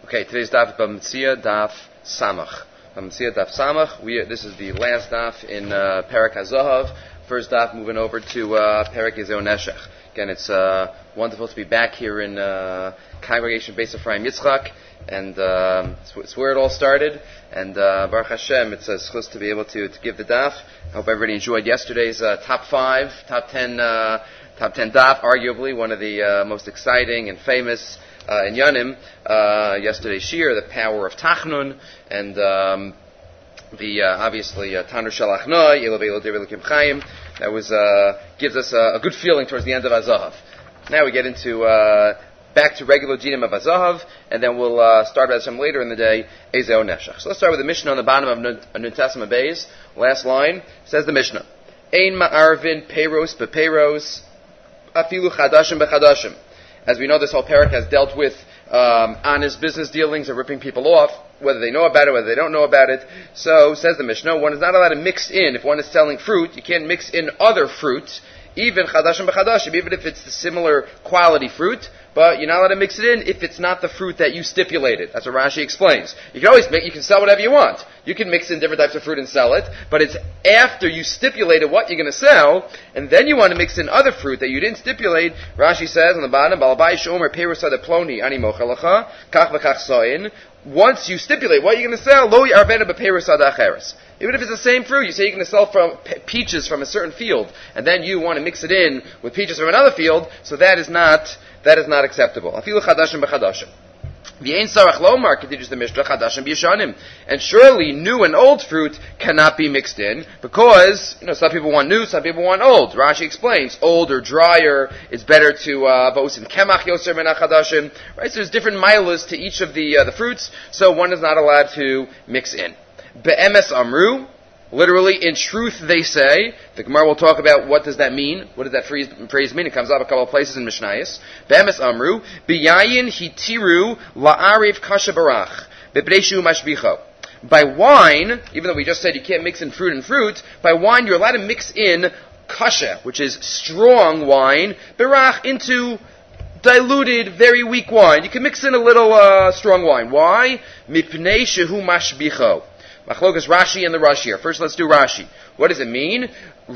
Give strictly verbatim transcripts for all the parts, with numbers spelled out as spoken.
Okay, today's daf is B'Metzia daf Samach. B'Metzia daf Samach. We this is the last daf in uh, Perek HaZahav. First daf moving over to uh, Perek Yezeo Neshech. Again, it's uh, wonderful to be back here in uh, Congregation Beis Ephraim Yitzchak, and um, it's, it's where it all started. And uh, Baruch Hashem, it's a schus to be able to, to give the daf. I hope everybody enjoyed yesterday's uh, top five, top ten, uh, top ten daf. Arguably one of the uh, most exciting and famous. Uh, in Yanim, uh, yesterday's shir, the power of Tachnun, and um, the uh, obviously uh, Tanur Shalach Noi, Elo Ve'elo Deir Elokim Chaim. That was uh, gives us a, a good feeling towards the end of Azahav. Now we get into uh, back to regular dinim of Azahav, and then we'll uh, start with some later in the day Ezeo Neshech. So let's start with the Mishnah on the bottom of Nun Tesem Beis. Last line says the Mishnah: Ein ma'arvin peiros bepeiros afilu chadashim bechadashim. As we know, this whole parak has dealt with um, honest business dealings and ripping people off, whether they know about it, whether they don't know about it. So, says the Mishnah, one is not allowed to mix in. If one is selling fruit, you can't mix in other fruit, even chadashim b'chadashim, even if it's the similar quality fruit, but you're not allowed to mix it in if it's not the fruit that you stipulated. That's what Rashi explains. You can always make, you can sell whatever you want. You can mix in different types of fruit and sell it, but it's after you stipulated what you're going to sell, and then you want to mix in other fruit that you didn't stipulate. Rashi says on the bottom, Balabai shomer perusad ploni ani mochelacha kach v'kach soin. Once you stipulate what you're going to sell, lo yarbena b'perusad acheres. Even if it's the same fruit, you say you're going to sell from pe- peaches from a certain field, and then you want to mix it in with peaches from another field, so that is not that is not acceptable. Afilu chadashim b'chadashim. V'yein sarach lomar, continues the Mishnah, chadashim b'yishanim. And surely new and old fruit cannot be mixed in, because, you know, some people want new, some people want old. Rashi explains, old or drier, it's better to, uh, v'osin kemach yoser min chadashim. Right, so there's different milas to each of the, uh, the fruits, so one is not allowed to mix in. Be'emes amru, literally, in truth they say. The Gemara will talk about what does that mean. What does that phrase, phrase mean? It comes up a couple of places in Mishnayos. Be'emes amru, biyayin hitiru la'ariv kasha barach, be'breishu mashbicho. By wine, even though we just said you can't mix in fruit and fruit, by wine you're allowed to mix in kasha, which is strong wine, barach, into diluted, very weak wine. You can mix in a little uh, strong wine. Why? Mipnei shehu mashbicho. Machlokas Rashi and the Rush here. First, let's do Rashi. What does it mean?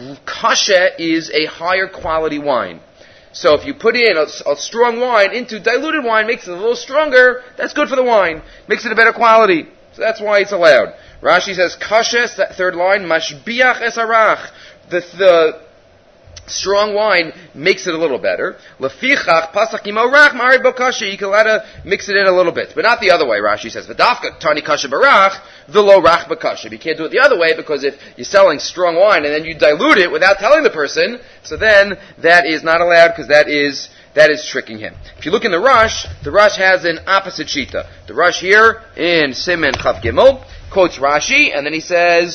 Kasha is a higher quality wine. So if you put in a, a strong wine into diluted wine, makes it a little stronger, that's good for the wine. Makes it a better quality. So that's why it's allowed. Rashi says, Kasha, third line, mashbiach es arach. The, the strong wine makes it a little better. Lefichach pasach imorach ma'ariv bo kasha. You can let her mix it in a little bit, but not the other way. Rashi says v'dafka tani kasha barach v'lo rach b'kasha. You can't do it the other way, because if you're selling strong wine and then you dilute it without telling the person, so then that is not allowed, because that is that is tricking him. If you look in the Rush, the Rush has an opposite shita. The Rush here in Siman Chav Gimel quotes Rashi, and then he says,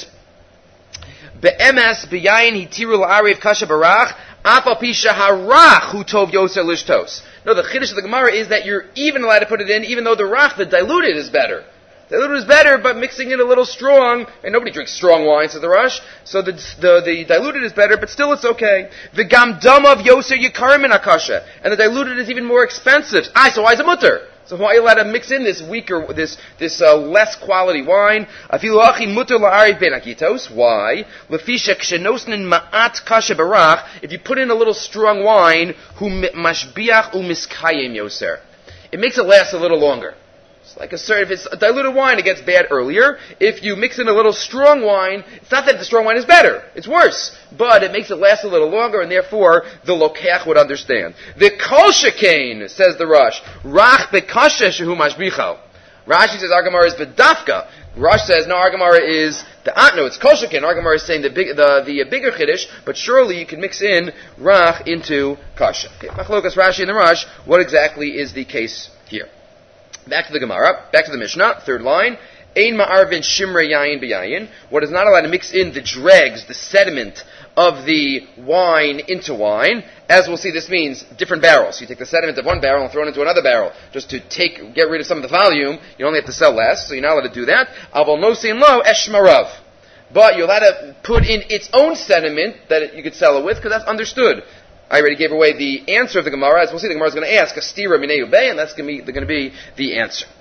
Be'emes b'yayin hitiru la'ariv kasha barach afal pisha harach hu tov yoser lishtos. No, the chiddush of the Gemara is that you're even allowed to put it in, even though the rach, the diluted, is better. Diluted is better, but mixing it a little strong, and nobody drinks strong wine, says the Rush, so the, the, the diluted is better, but still it's okay. The gamdam of yoser yikarim in akasha, and the diluted is even more expensive. Ah, so why is it mutter? So why are you allowed to mix in this weaker, this this uh, less quality wine? Afilu achi muter la'ariv ben akitos. Why? Lefisha kshenosnin ma'at kasha barach. If you put in a little strong wine, hu mashbiach umiskayim yoser, it makes it last a little longer. It's like a certain, if it's a diluted wine, it gets bad earlier. If you mix in a little strong wine, it's not that the strong wine is better. It's worse. But it makes it last a little longer, and therefore the lokach would understand. The kol shekain, says the Rush, rach bekasha shehu mashbicho. Rashi says our Gemara is bedafka. Rush says no, our Gemara is the no, it's kol shekain. Our Gemara is saying the big, the the bigger chiddush, but surely you can mix in rach into kasha. Okay, Machlokas Rashi and the Rush. What exactly is the case here? Back to the Gemara, back to the Mishnah, third line. Ein ma'arvin shimre yayin b'yayin. What is not allowed to mix in the dregs, the sediment of the wine into wine. As we'll see, this means different barrels. You take the sediment of one barrel and throw it into another barrel, just to take, get rid of some of the volume. You only have to sell less, so you're not allowed to do that. Aval nosin lo eshmarav. But you're allowed to put in its own sediment that you could sell it with, because that's understood. I already gave away the answer of the Gemara. As we'll see, the Gemara is going to ask a stira minei ubei, and that's going to be, going to be the answer.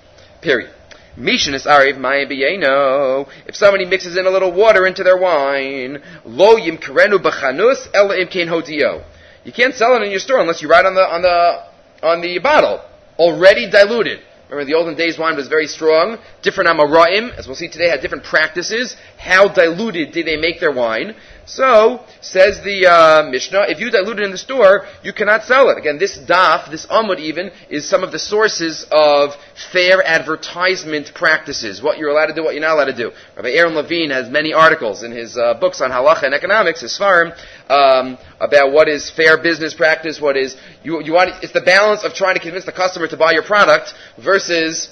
Period. Mishnah Ariv Mayim B'Yeno. If somebody mixes in a little water into their wine, Lo Yimkarenu B'Chanus Ela Imkein Hodio. You can't sell it in your store unless you write on the on the on the bottle, already diluted. Remember, in the olden days, wine was very strong. Different Amoraim, as we'll see today, had different practices. How diluted did they make their wine? So, says the uh, Mishnah, if you dilute it in the store, you cannot sell it. Again, this daf, this amud even, is some of the sources of fair advertisement practices. What you're allowed to do, what you're not allowed to do. Rabbi Aaron Levine has many articles in his uh, books on halacha and economics, his farm, um, about what is fair business practice, what is, you, you want, it's the balance of trying to convince the customer to buy your product versus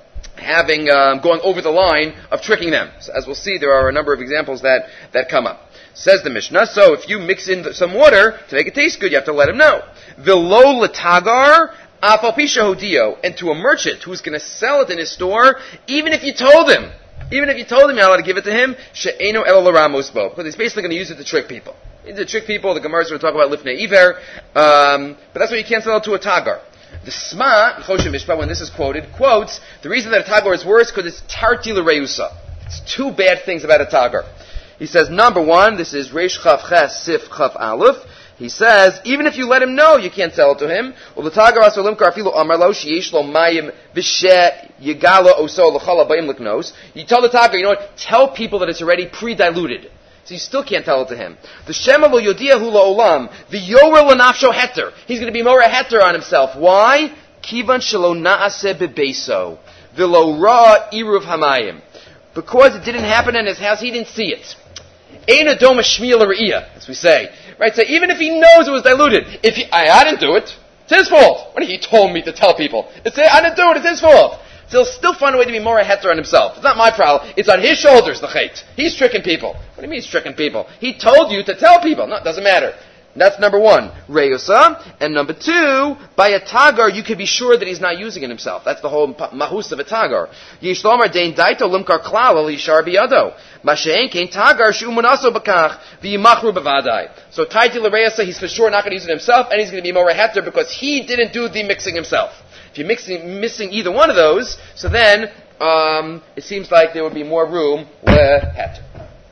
having, um, going over the line of tricking them. So as we'll see, there are a number of examples that, that come up. Says the Mishnah, so if you mix in some water to make it taste good, you have to let him know. V'lo l'tagar afal pisha hodio. And to a merchant who's going to sell it in his store, even if you told him, even if you told him you're not allowed to give it to him, she'eno elo l'ramos bo, because he's basically going to use it to trick people. To trick people, the Gemara is going to talk about lifnei iver, um, but that's why you can't sell it to a tagar. The Sma, Choshen Mishpah, when this is quoted, quotes, the reason that a tagar is worse because it's tarti l'reusa. It's two bad things about a tagar. He says, number one, this is Reish Chav Ches Sif Chav Aleph. He says, even if you let him know, you can't sell it to him. Well, the Tagar Asolim Karfilu Amarlo Sheyesh Lo Mayim Vishe Yigala Oso L'Chala Bayim Liknos. You tell the Tagar, you know what? Tell people that it's already pre-diluted. So you still can't tell it to him. The Shema Lo Yodiahu La'olam. The Yorer L'Nafsho Heter. He's going to be more a Heter on himself. Why? Kivan Shelo Na'aseh Bebeso. V'lo Ra Iruv Hamayim. Because it didn't happen in his house, he didn't see it. Ein adoma shmiel re'iyah, as we say. Right, so even if he knows it was diluted, if he, I, I didn't do it, it's his fault. What if he told me to tell people? It's, I didn't do it, it's his fault. So he'll still find a way to be more a heter on himself. It's not my problem, it's on his shoulders, the chait. He's tricking people. What do you mean he's tricking people? He told you to tell people. No, it doesn't matter. That's number one, reusa. And number two, by a tagar, you can be sure that he's not using it himself. That's the whole mahus of a tagar. Yishlomar dein daito limkar klal alishar biyado. Mashein kein tagar shumunaso bakach v'yimachru bevadai. So taiti l'reusa, he's for sure not going to use it himself, and he's going to be more a heter because he didn't do the mixing himself. If you're mixing, missing either one of those, so then um, it seems like there would be more room leheter.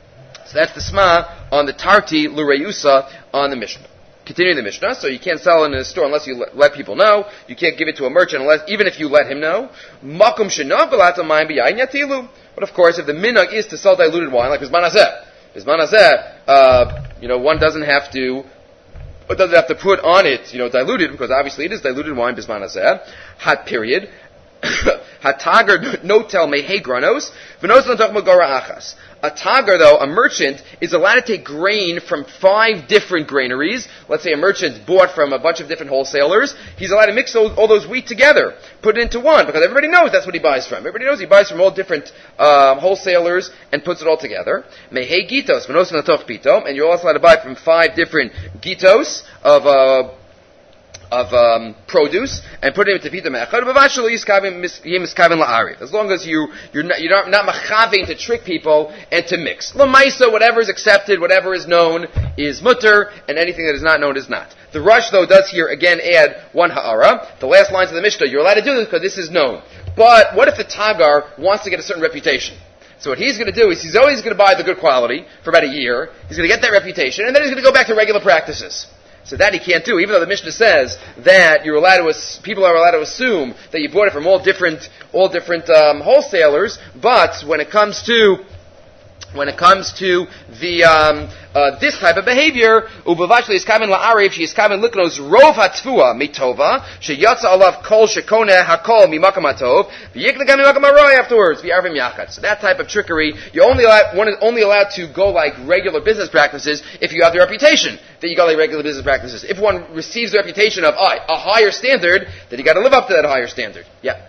So that's the Sma on the Tarti L'Reusa on the Mishnah. Continuing the Mishnah, so you can't sell it in a store unless you let, let people know. You can't give it to a merchant unless, even if you let him know. Makum shenav v'lata mayim b'yayin yatilu. But of course, if the minhag is to sell diluted wine, like Bizman Hazeh, Bizman Hazeh, uh, you know, one doesn't have to, one doesn't have to put on it, you know, diluted, because obviously it is diluted wine, Bizman Hazeh. Hot period. Hatagar no tell mehei granos v'nos l'ntoch megora achas. A tagar, though, a merchant, is allowed to take grain from five different granaries. Let's say a merchant bought from a bunch of different wholesalers. He's allowed to mix all, all those wheat together, put it into one, because everybody knows that's what he buys from. Everybody knows he buys from all different um, wholesalers and puts it all together. Mehei gitos v'nos l'ntoch pito, and you're also allowed to buy from five different gitos of uh, of um, produce and put it into pita me'echad. As long as you you're not you're not, not machaving to trick people and to mix. L'maisa, whatever is accepted, whatever is known is mutter, and anything that is not known is not. The Rush, though, does here again add one ha'ara. The last lines of the Mishnah, you're allowed to do this because this is known. But what if the tagar wants to get a certain reputation? So what he's going to do is he's always going to buy the good quality for about a year. He's going to get that reputation, and then he's going to go back to regular practices. So that he can't do, even though the Mishnah says that you're allowed to, people are allowed to assume that you bought it from all different, all different um, wholesalers. But when it comes to, when it comes to the um, uh, this type of behavior, ubavashli is kaven la'arif, she is kaven liknos rov hatzfua mitova, sheyatsa alav kol shekoneh hakol mimakam hatov, v'yiknegam mimakam haroy afterwards, v'yarvim yachat. So that type of trickery, you're only allowed, one is only allowed to go like regular business practices if you have the reputation that you got like regular business practices. If one receives the reputation of uh, a higher standard, then you got to live up to that higher standard. Yeah.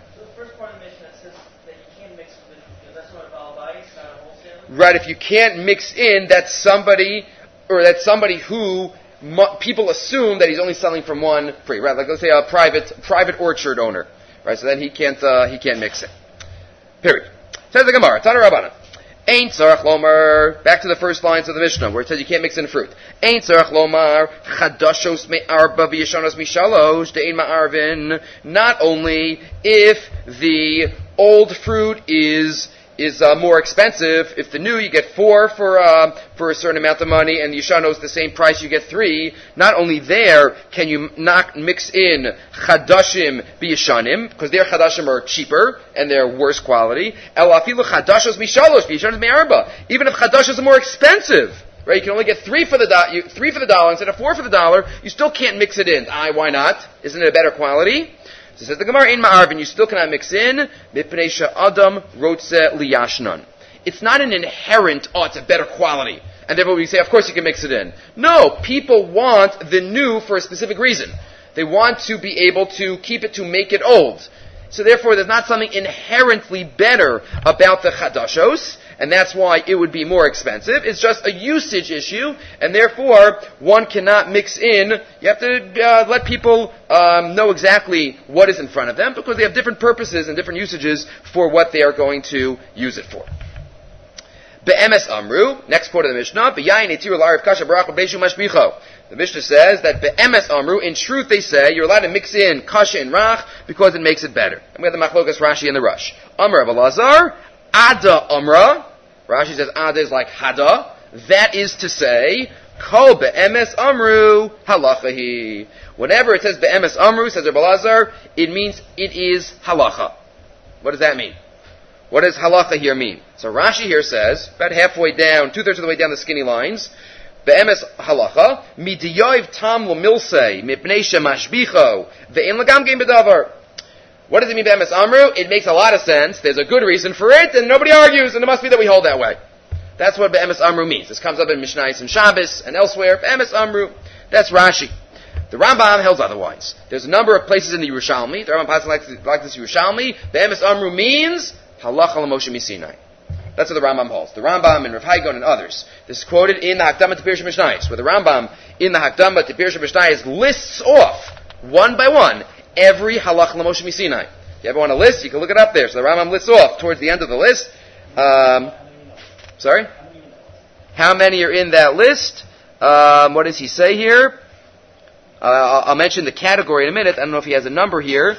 Right, if you can't mix in, that's somebody, or that's somebody who mu- people assume that he's only selling from one free. Right, like let's say a private private orchard owner. Right, so then he can't uh, he can't mix it. Period. Says the Gemara, Tana Rabbanan. Ain't tzarach lomar. Back to the first lines of the Mishnah where it says you can't mix in fruit. Ain't tzarach lomar chadashos me'arba v'yeshanos mishalosh de'ein ma'arvin. Not only if the old fruit is is uh, more expensive. If the new, you get four for uh, for a certain amount of money, and the Yishano is the same price, you get three. Not only there can you not mix in Chadashim b'Yishanim, because their Chadashim are cheaper and they're worse quality. El afilu Chadashos b'Shalosh, b'Yishanim b'Arba. Even if Chadashos are more expensive, right? You can only get three for the do- you, three for the dollar instead of four for the dollar. You still can't mix it in. Aye, why not? Isn't it a better quality? So says the Gemara in Ma'arvin, you still cannot mix in mipnei she'adam rotze liyashnan. It's not an inherent, oh, it's a better quality, and therefore we say, of course you can mix it in. No, people want the new for a specific reason. They want to be able to keep it to make it old. So therefore, there's not something inherently better about the chadashos, and that's why it would be more expensive. It's just a usage issue, and therefore, one cannot mix in. You have to uh, let people um, know exactly what is in front of them, because they have different purposes and different usages for what they are going to use it for. Be'emes amru, next quote of the Mishnah, B'yayin etiru l'ariv kasha barach b'beishu mashbicho. The Mishnah says that be'emes amru, in truth they say, you're allowed to mix in kasha and rach because it makes it better. And we have the machlokas Rashi and the Rush. Amr Abelazar, Ada Amra. Rashi says Ada is like Hada. That is to say, Kol be'emes amru halachahi. Whenever it says be'emes amru, says Abelazar, it means it is halacha. What does that mean? What does halacha here mean? So Rashi here says, about halfway down, two-thirds of the way down the skinny lines, Be'emes halacha, midiyoiv tam l'milsei, mipnei shemashbicho, ve'en l'gam gein bedavar. What does it mean, Be'emes amru? It makes a lot of sense. There's a good reason for it, and nobody argues, and it must be that we hold that way. That's what Be'emes amru means. This comes up in Mishnayos and Shabbos and elsewhere. Be'emes amru. That's Rashi. The Rambam holds otherwise. There's a number of places in the Yerushalmi. The Rambam passes like, like this Yerushalmi. Be'emes amru means halacha l'Moshe misinai. That's what the Rambam holds. The Rambam and Rav Haigon and others. This is quoted in the Hakdama to Pirush Mishnayos, where the Rambam in the Hakdama to Pirush Mishnayos lists off, one by one, every halacha l'Moshe misinai. If you ever want a list, you can look it up there. So the Rambam lists off towards the end of the list. Um, sorry? How many are in that list? Um, what does he say here? Uh, I'll, I'll mention the category in a minute. I don't know if he has a number here.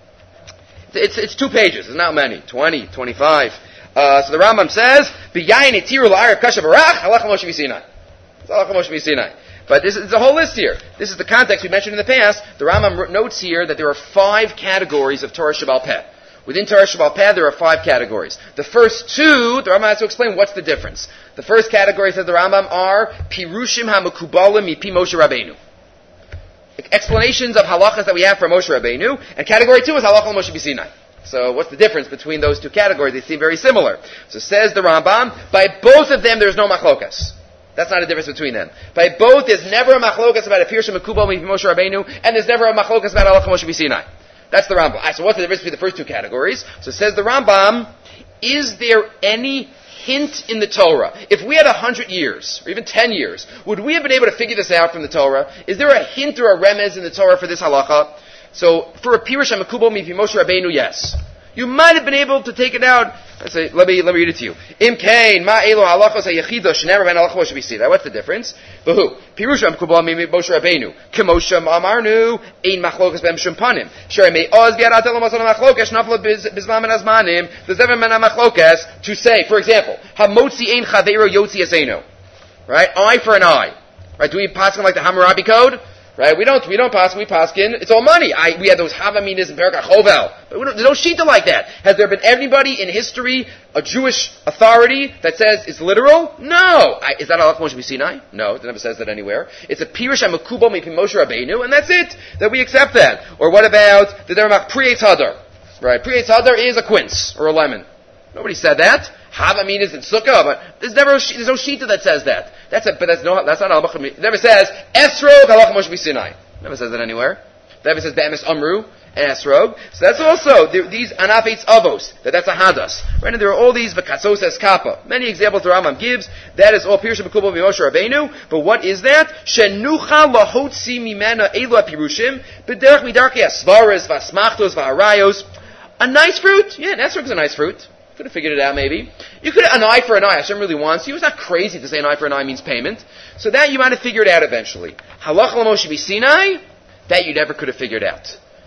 It's, it's two pages. It's not many. twenty, twenty-five. Uh, so the Rambam says, "B'yayin itiru la'ariv kasha barach halacha Moshe misinai." It's halacha Moshe misinai. But this is a whole list here. This is the context we mentioned in the past. The Rambam notes here that there are five categories of Torah Shebaal Peh. Within Torah Shebaal Peh, there are five categories. The first two, the Rambam has to explain what's the difference. The first category, says the Rambam, are Pirushim HaMekubalim Mipi Moshe Rabbeinu. Explanations of halachas that we have for Moshe Rabbeinu. And category two is halacha Moshe B'Sinai. So what's the difference between those two categories? They seem very similar. So says the Rambam, by both of them there's no machlokas. That's not a difference between them. By both, there's never a machlokas about a Pirushim Mekubal Mipi Moshe Rabbeinu, and there's never a machlokas about halacha Moshe B'Sinai. That's the Rambam. Right, so what's the difference between the first two categories? So says the Rambam, is there any hint in the Torah? If we had a hundred years, or even ten years, would we have been able to figure this out from the Torah? Is there a hint or a remez in the Torah for this halacha? So, for a Pirush HaMekubal Mipi Moshe Rabbeinu, yes. You might have been able to take it out. Let's say, let me let me read it to you. Im kain ma elo halachos hayechido shenever ben halacha Moshe B'Sinai. What's the difference? V'hu Pirush HaMekubal Mipi Moshe Rabbeinu k'Moshe amarnu ein machlokas b'em shum panim shrei me'oz v'yadat elo mason machlokas naflo bizman ben azmanim there's never been a machlokas to say, for example, hamotzi ein chaveiro yotzi aseno. Right? Eye for an eye. Right? Do we pass like the Hammurabi code? Right? We don't, we don't pass, we pass in, it's all money. I, we had those Havaminas in Perek HaChovel. But we don't, there's no shita like that. Has there been anybody in history, a Jewish authority, that says it's literal? No. I, is that halacha Moshe B'Sinai? No, it never says that anywhere. It's a Pirush HaMekubal Mipi Moshe Rabbeinu, and that's it. That we accept that. Or what about the Dermach Pri Eitz Hadar? Right? Pri Eitz Hadar is a quince, or a lemon. Nobody said that. Havamin is in Sukkah, but there's never a, there's no shita that says that. That's a, but that's no that's not halacha. It never says esrog halacha Moshe B'Sinai. Never says that anywhere. It never says be'emes amru and esrog. So that's also there, these anafetz avos. That that's a hadas. Right? And there are all these v'katsos eskapa. Many examples the Rambam gives. That is all pirushim b'kubal b'Moshe Rabbeinu. But what is that? Shenucha lahotzi mimena elu pirushim b'derech midarkei asvaras v'asmachtos v'harayos. A nice fruit. Yeah, an esrog is a nice fruit. Could have figured it out, maybe. You could an eye for an eye. Hashem really wants you. It's not crazy to say an eye for an eye means payment. So that you might have figured out eventually. Halacha l'Moshe B'Sinai, that you never could have figured out.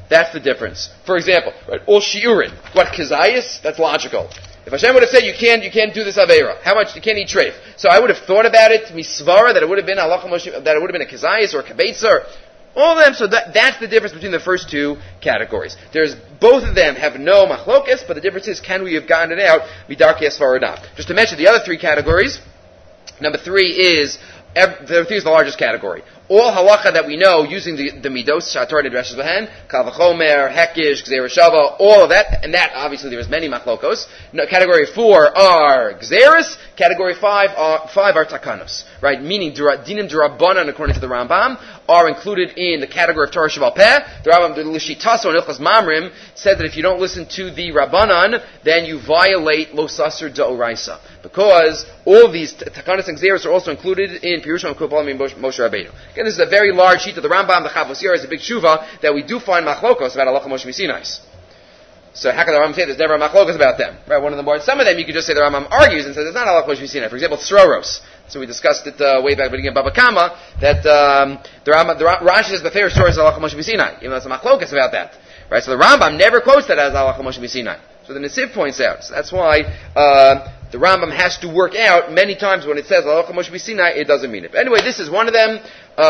That's the difference. For example, right, all shiurin. What, kizayis? That's logical. If Hashem would have said you can't, you can't do this aveira, how much you can't eat treif? So I would have thought about it, misvara, that it would have been halacha moshe, that it would have been a kizayis or a kabetza, all of them. So that, that's the difference between the first two categories. There's both of them have no machlokas, but the difference is, can we have gotten it out midarki asfar or not? Just to mention the other three categories. Number three is the three is the largest category. All halacha that we know using the, the midos, shator nidreshes behen, kavachomer, hekish, gzeir shava, all of that, and that obviously there's many machlokos. No, category four are gzeiris. Category five are five are takanos, right? Meaning dura, dinim durabanan, according to the Rambam, are included in the category of Torah Sheval Peh. The Rambam, the Lishitaso and Ilchas Mamrim, said that if you don't listen to the Rabbanan, then you violate Lo Sasser D'Oraisa. Because all of these takanos and gzeiros are also included in Pirushim Kupalim Moshe Rabbeinu. Again, this is a very large sheet of the Rambam. The Chavos Yair is a big shuva that we do find machlokos about halacha Moshe Misinai. So how can the Rambam say there's never a machlokos about them? Right? One of the more, some of them you could just say the Rambam argues and says it's not halacha Moshe Misinai. For example, Sroros. So we discussed it uh, way back at the beginning of Baba Kama that um, the Rambam, the Rashi says the favorite story is halacha Moshe Misinai, even though it's a machlokos about that. Right? So the Rambam never quotes that as halacha Moshe Misinai. So the Nesiv points out. So that's why uh, the Rambam has to work out many times when it says halacha Moshe Misinai, it doesn't mean it. But anyway, this is one of them.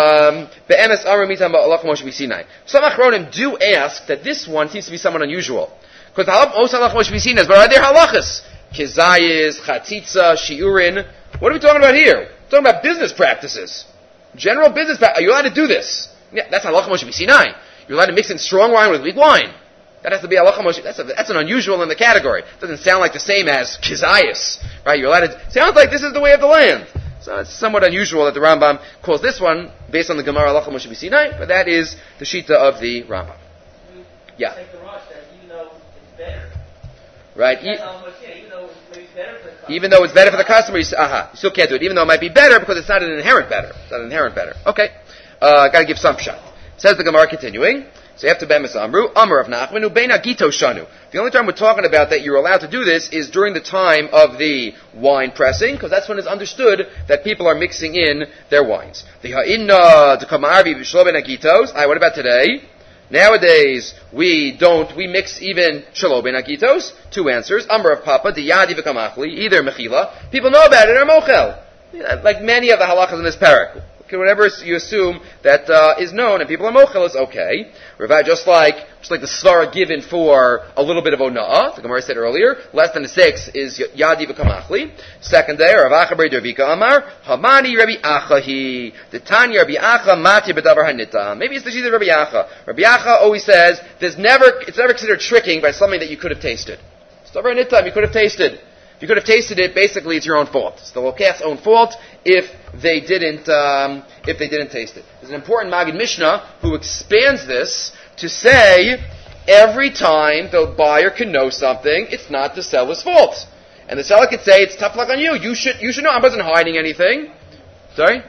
Be'emes Amar mitam halacha Moshe Misinai. Some Achronim do ask that this one seems to be somewhat unusual. Because most halacha Moshe Misinai, but are there halachas? Kizayis, chatzitza, shiurin. What are we talking about here? We're talking about business practices. General business practices. Are you allowed to do this? Yeah, that's halacha Moshe Misinai. You're allowed to mix in strong wine with weak wine. That has to be halacha Moshe. That's, a, that's an unusual in the category. It doesn't sound like the same as kizayis, right? You're allowed to. Sounds like this is the way of the land. So it's somewhat unusual that the Rambam calls this one based on the Gemara halacha Moshe Misinai, but that is the shita of the Rambam. Yeah. Like the Rosh, that even though it's better. Right. E- much, yeah, even though it's maybe better for the customer. Even though it's better for the customer, you, uh-huh, you still can't do it. Even though it might be better because it's not an inherent better. It's not an inherent better. Okay. Uh, got to give some shot. Says the Gemara continuing. So you have to bemis amru, amar of Nachman, ubeina gito shanu. The only time we're talking about that you're allowed to do this is during the time of the wine pressing, because that's when it's understood that people are mixing in their wines. The ha'inna to kamarvi b'shlo ben agitos. What about today? Nowadays, we don't, we mix even shelo ben agitos. Two answers. Amar of Papa, the yadi v'kamachli, either mechila. People know about it, or mochel. Like many of the halachas in this parak. Whatever you assume that uh, is known and people are mochel is okay. Right? Just like just like the svara given for a little bit of ona'ah, the Gemara said earlier, less than a six is yadi v'kamachli. Second day, Rav Acha bar Dervika Amar, Hamani Rabbi Achahi, the Tanya Rabbi Acha Mati b'davar hanita. Maybe it's the sheet of Rabbi Acha. Rabbi Acha always says there's never it's never considered tricking by something that you could have tasted. It's davar hanita, you could have tasted. If you could have tasted it, basically it's your own fault. It's the lokach's own fault if they didn't um, if they didn't taste it. There's an important Maggid Mishnah who expands this to say every time the buyer can know something, it's not the seller's fault. And the seller could say, it's tough luck on you. You should you should know. I wasn't hiding anything. Sorry?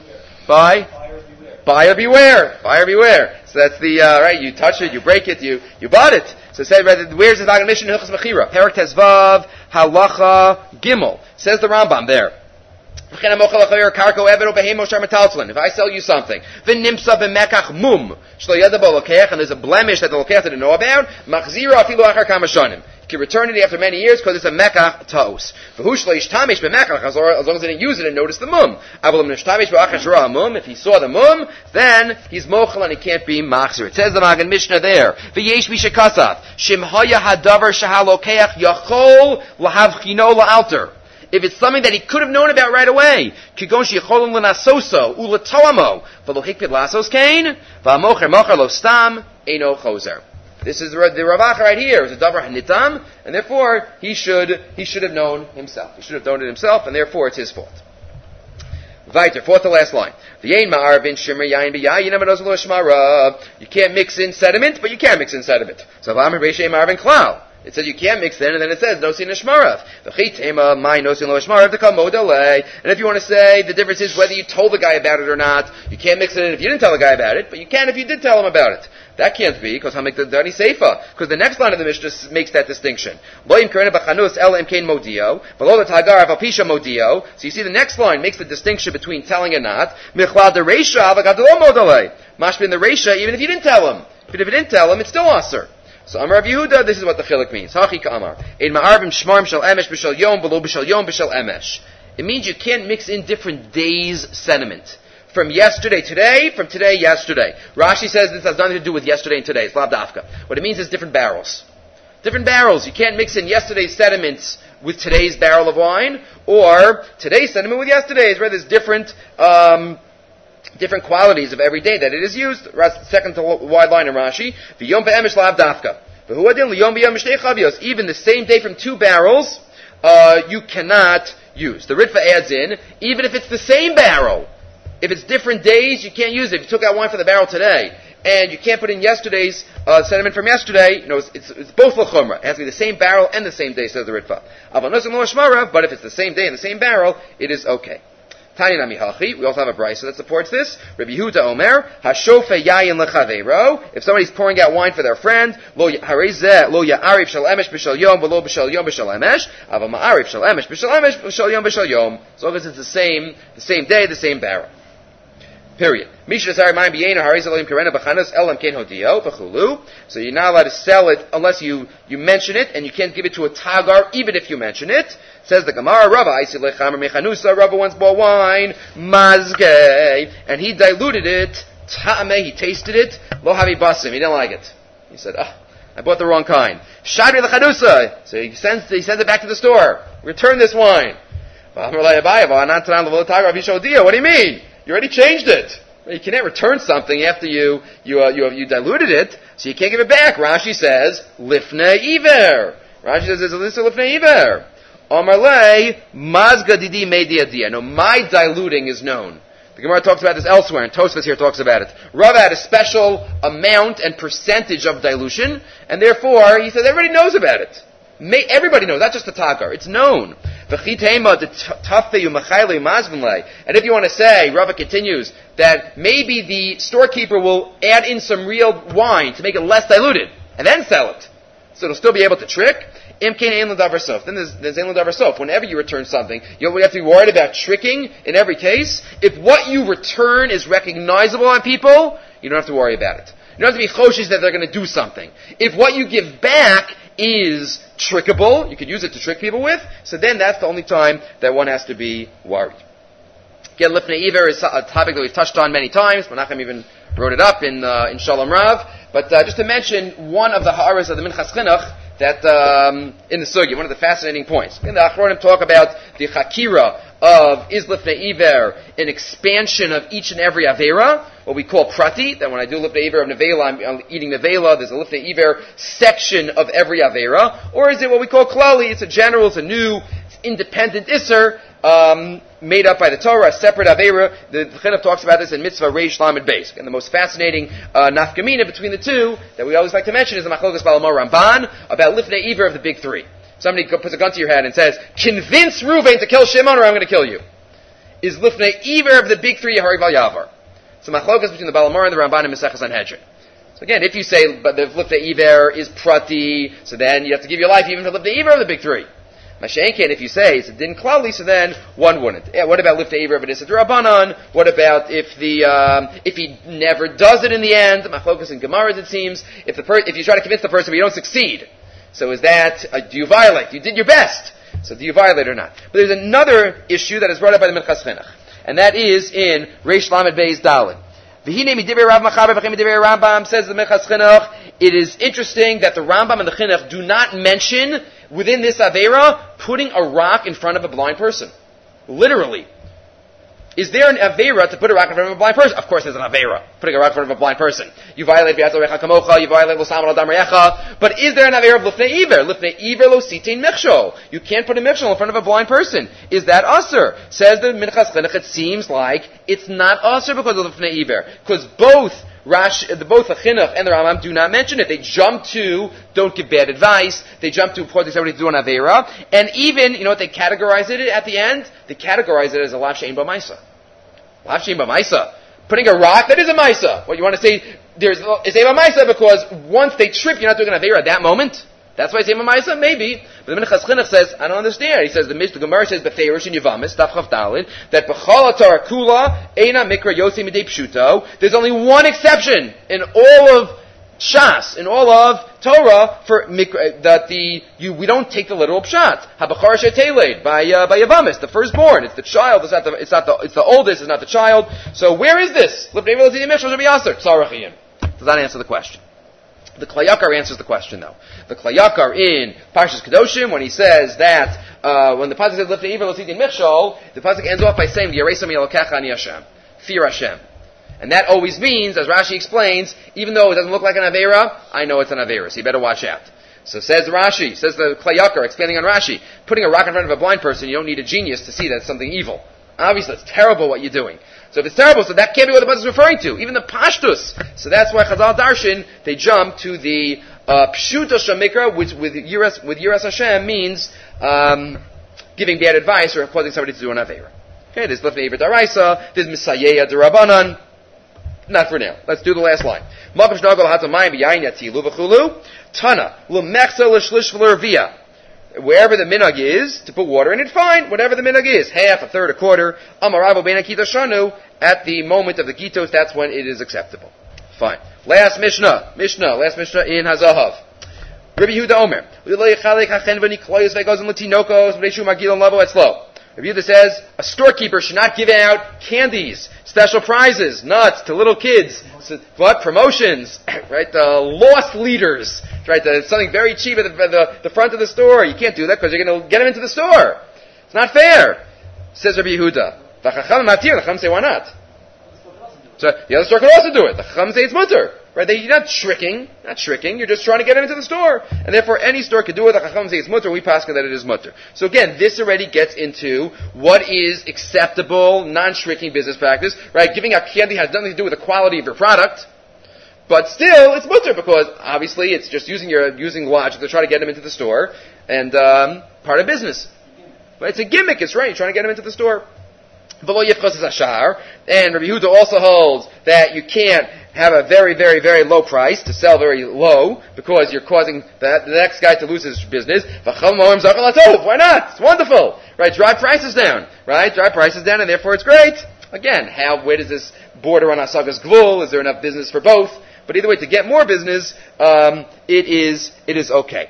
Buy? Buyer beware. Buyer beware. So that's the, uh, right, you touch it, you break it, you, you bought it. So say, where's the Maggid Mishnah? Hilchos Mechira. Perak Tezvav, Halacha Gimel. Says the Rambam there. If I sell you something, and there's a blemish that the lokach didn't know about, you can return it after many years because it's a mekach ta'os. As long as they didn't use it and notice the mum. If he saw the mum, then he's mochel and he can't be machzir. It says the Maggid Mishnah there. V'yesh b'shekasaf shimhaya hadavar shahalokeach yachol lahav chino la'alter. If it's something that he could have known about right away, kigon sheyicholim l'nasoso u'latoamo v'lo hikpid lasos kain v'amocher mocher lo stam eino chozer. This is the, the Rav Acha right here. It's a davar hanitam, and therefore he should he should have known himself. He should have known it himself, and therefore it's his fault. Weiter, fourth to last line. V'yein ma'arvin shimmer yayin b'yayin amanoz lo shmara. You can't mix in sediment, but you can mix in sediment. So v'amar b'shem ma'arvin klal. It says you can't mix in, and then it says nosin ishmarav. V'chitema my nosin lo ishmarav to come modale. And if you want to say the difference is whether you told the guy about it or not, you can't mix it in if you didn't tell the guy about it, but you can if you did tell him about it. That can't be, because Hamik the Dani Seifa, because the next line of the Mishnah makes that distinction. Lo im kerena b'chanus el im kein modio, v'lo the tagar v'alpisha modio. So you see the next line makes the distinction between telling and not. Michlad the reisha v'gadol modale. Mashbin the reisha, even if you didn't tell him. But if you didn't tell him, it's still aser. So Amar Rav Yehuda, this is what the chiluk means. Hachi ka'amar. Ein ma'arvim shmarm shel emesh b'shel yom v'lo b'shel yom b'shel emesh. It means you can't mix in different days' sentiment. From yesterday, today, from today, yesterday. Rashi says this has nothing to do with yesterday and today. It's lav dafka. What it means is different barrels. Different barrels. You can't mix in yesterday's sediments with today's barrel of wine, or today's sediment with yesterday's, right? There's different, um, different qualities of every day that it is used. Second to wide line in Rashi. V'yom be'emesh lav dafka. Even the same day from two barrels, uh, you cannot use. The Ritva adds in, even if it's the same barrel, if it's different days, you can't use it. If you took out wine from the barrel today, and you can't put in yesterday's uh, sediment from yesterday, you know, it's, it's, it's both l'chumra. It has to be the same barrel and the same day, says the Ritva. But if it's the same day and the same barrel, it is okay. Tani nami hachi. We also have a brisa that supports this. Rabbi Yehuda Omer, hashofe yayin lechaveiro. If somebody's pouring out wine for their friend, lo harizeh lo ya'arif shel emesh b'shel yom v'lo b'shel yom b'shel emesh, ava ma'arif shel emesh b'shel emesh b'shel yom b'shel yom. As long as it's the same, the same day, the same barrel. Period. So you're not allowed to sell it unless you, you mention it, and you can't give it to a tagar even if you mention it. Says the Gemara, Rava, Rava once bought wine, mazgeh, and he diluted it, ta'ameh, he tasted it, lo havi basim, he didn't like it. He said, ah, I bought the wrong kind. Shadri lechanusa, so he sends, he sends it back to the store. Return this wine. What do you mean? You already changed it. You can't return something after you you uh, you, you diluted it, so you can't give it back. Rashi says lifnei iver. Rashi says there's a list of lifnei iver. Amarlei mazga didi mediadia. No, my diluting is known. The Gemara talks about this elsewhere, and Tosfos here talks about it. Rava had a special amount and percentage of dilution, and therefore he says everybody knows about it. May, everybody knows, not just the tagar. It's known. And if you want to say, Rava continues, that maybe the storekeeper will add in some real wine to make it less diluted, and then sell it. So it'll still be able to trick. Then there's, there's ein l'davar sof. Whenever you return something, you don't have to be worried about tricking in every case. If what you return is recognizable on people, you don't have to worry about it. You don't have to be choshish that they're going to do something. If what you give back is trickable, you could use it to trick people with, so then that's the only time that one has to be worried. Again, Lifnei Iver is a topic that we've touched on many times. Menachem even wrote it up in uh, in Shalom Rav. But uh, just to mention one of the ha'aras of the Minchas Chinuch that um, in the Sugya, one of the fascinating points. In the Achronim talk about the Chakira of is Lifnei Iver, an expansion of each and every Avera, what we call Prati, that when I do Lifnei Iver of Nevela, I'm, I'm eating Nevela, there's a Lifnei Iver section of every Avera, or is it what we call Klali, it's a general, it's a new, it's independent Isser, um, made up by the Torah, a separate Avera. The Chinuch talks about this in Mitzvah Reish Lamed Beis. And the most fascinating uh, nafkamina between the two that we always like to mention is the Machlokas Balamor Ramban about Lifnei Iver of the big three. Somebody puts a gun to your head and says, convince Reuven to kill Shimon or I'm going to kill you. Is Lifnei Iver of the big three Yahari Val Yavar? So Machlokas between the Balamor and the Ramban and Mesechus Sanhedrin. So again, if you say but the Lifnei Iver is Prati, so then you have to give your life even for Lifnei Iver of the big three. Mashenken, if you say it's a din klali, so then one wouldn't. Yeah, what about Lifnei Iver of Adisa D'Rabbanan? What about if the um, if he never does it in the end? Machlokas in Gemaras, it seems. If the per- if you try to convince the person but you don't succeed, so is that uh, do you violate? You did your best, so do you violate or not? But there's another issue that is brought up by the Minchas Chinuch, and that is in Reish Lamed Beis Daled. V'hinei midivrei Rav Machaber v'chem midivrei Rambam, says the Minchas Chinuch. It is interesting that the Rambam and the Chinuch do not mention within this Avera putting a rock in front of a blind person. Literally. Is there an Avera to put a rock in front of a blind person? Of course there's an Avera, putting a rock in front of a blind person. You violate V'yat Orecha Kamocha, you violate Lo Samar Adam Recha. But is there an Avera of Lifnei Iver? Lifnei Iver Lo Sitein Mechshol. You can't put a Mechshol in front of a blind person. Is that Aser? Says the Minchas Chinuch, it seems like it's not Aser because of Lifnei Iver. Because both Rash, the, both the Chinuch and the Rambam do not mention it. They jump to, don't give bad advice. They jump to, causing somebody to do an Avera. And even, you know what they categorize it at the end? They categorize it as a Lav Shein B'Maisa. Lav Shein B'Maisa. Putting a rock, that is a Maisa. What you want to say, there's, it's a Maisa because once they trip, you're not doing an Avera at that moment. That's why it's a Maisa? Maybe. But the Minchas Chinuch says, I don't understand. He says, the, the Gemara says, Beferish in Yavamis, Daf Chav Daled, that B'chal Torah Kula, Eina Mikra Yosei Midei Pshuto. There's only one exception in all of Shas, in all of Torah, for Mikra, that the, you, we don't take the literal Pshat. Habachar Sheteled, by, uh, by Yavamis, the firstborn. It's the child, it's not the, it's not the, it's the oldest, it's not the child. So where is this? Does that answer the question? The Klayakar answers the question, though. The Klayakar in Parshas Kedoshim, when he says that, uh, when the pasuk says, "Lifnei Iver Lositin Michshol," the pasuk ends off by saying, "V'yareisam Elokecha Ani Hashem," fear Hashem, and that always means, as Rashi explains, even though it doesn't look like an avera, I know it's an avera, so you better watch out. So says Rashi, says the Klayakar, expanding on Rashi, putting a rock in front of a blind person, you don't need a genius to see that it's something evil. Obviously, it's terrible what you're doing. So if it's terrible, so that can't be what the pasuk is referring to. Even the pashtus. So that's why Chazal Darshan, they jump to the uh, pshuto shamikra, which with yiras with yiras Hashem means um, giving bad advice or causing somebody to do an avera. Okay, there's lifnei iver daraisa, there's misayeya derabanan. Not for now. Let's do the last line. Makom shnagol hatamayim b'yayin yatilu v'chulu tana l'mechsa l'shlish v'lervia. Wherever the minhag is, to put water in it, fine. Whatever the minhag is, half, a third, a quarter. Amarav beina kita shanu. At the moment of the kitos, that's when it is acceptable. Fine. Last Mishnah. Mishnah. Last Mishnah in Hazahav. Rabbi Yehuda Omer. Rabbi Yehuda says, a storekeeper should not give out candies, special prizes, nuts to little kids. So, what? Promotions. Right? The lost leaders. Right? The, something very cheap at the, the, the front of the store. You can't do that because you're going to get them into the store. It's not fair. Says Rabbi Yehuda. The Chacham matir. The Chacham say, why not? So the other store can also do it. The Chacham say it's mutter. Right? They, you're not tricking. Not tricking. You're just trying to get them into the store. And therefore any store can do it. The Chacham say it's mutter. We pass that it is mutter. So again, this already gets into what is acceptable, non-shrinking business practice. Right? Giving out candy has nothing to do with the quality of your product. But still, it's mutter because obviously it's just using your using logic to try to get them into the store and um, part of business. But it's a gimmick. It's right. You're trying to get them into the store. And Rabbi Yehuda also holds that you can't have a very, very, very low price to sell very low because you're causing the, the next guy to lose his business. Why not? It's wonderful. Right? Drive prices down. Right? Drive prices down and therefore it's great. Again, how, where does this border on Asagas Gvul? Is there enough business for both? But either way, to get more business, um, it is, it is okay.